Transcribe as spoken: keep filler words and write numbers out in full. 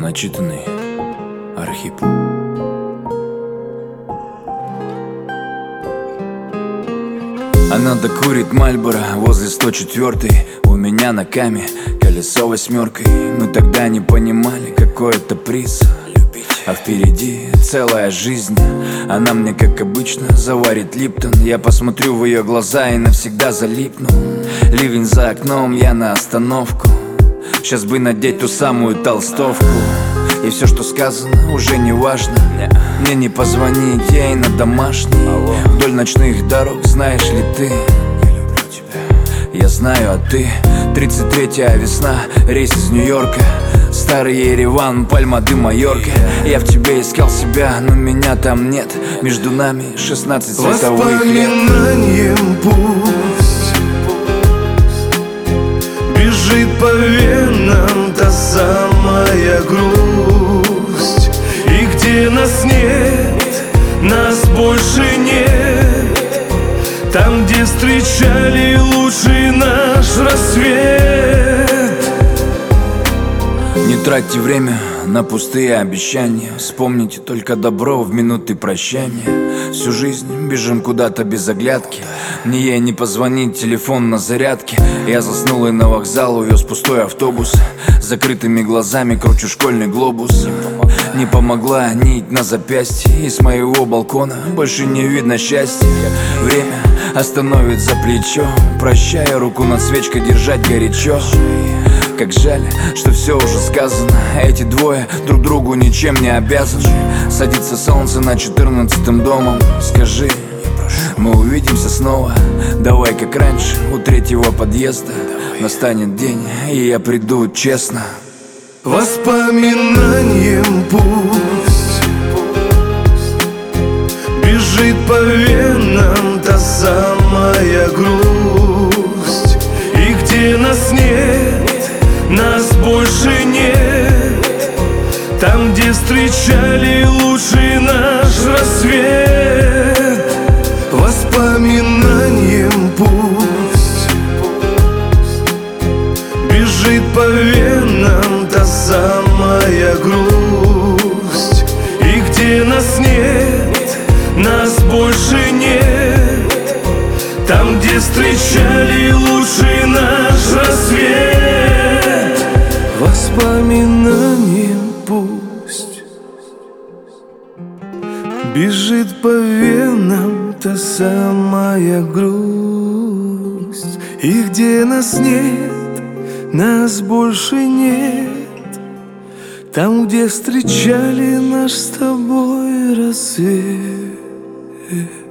Начитанный Архип. Она докурит Мальборо возле сто четвёртой. У меня на каме колесо восьмеркой. Мы тогда не понимали, какой это приз любить, а впереди целая жизнь. Она мне, как обычно, заварит липтон. Я посмотрю в ее глаза и навсегда залипну. Ливень за окном, я на остановку. Сейчас бы надеть ту самую толстовку. И все, что сказано, уже не важно. Мне не позвонить ей на домашний. Вдоль ночных дорог, знаешь ли ты? Я люблю тебя. Я знаю, а ты? Тридцать третья весна, рейс из Нью-Йорка. Старый Ереван, Пальма де Майорка. Я в тебе искал себя, но меня там нет. Между нами шестнадцать световых лет. Воспоминанием пусть бежит по венам та самая грусть. И где нас нет, нас больше нет. Там, где встречали лучший наш рассвет. Не тратьте время на пустые обещания. Вспомните только добро в минуты прощания. Всю жизнь бежим куда-то без оглядки. Ни ей не позвонить, телефон на зарядке. Я заснул и на вокзал увез пустой автобус. С закрытыми глазами кручу школьный глобус. Не помогла нить на запястье. И с моего балкона больше не видно счастья. Время остановит за плечо. Прощая, руку над свечкой держать горячо. Как жаль, что все уже сказано. Эти двое друг другу ничем не обязаны. Садится солнце над четырнадцатым домом. Скажи, мы увидимся снова. Давай как раньше, у третьего подъезда. Настанет день, и я приду честно. Воспоминанием пусть бежит по венам та самая грусть. И где нас нет, нас больше нет. Там, где встречали лучший наш рассвет. Воспоминанием пусть бежит по венам та самая грусть. И где нас нет, нас больше нет. Там, где встречали лучший наш рассвет. Воспоминанием пусть бежит по венам та самая грусть. И где нас нет, нас больше нет. Там, где встречали наш с тобой рассвет.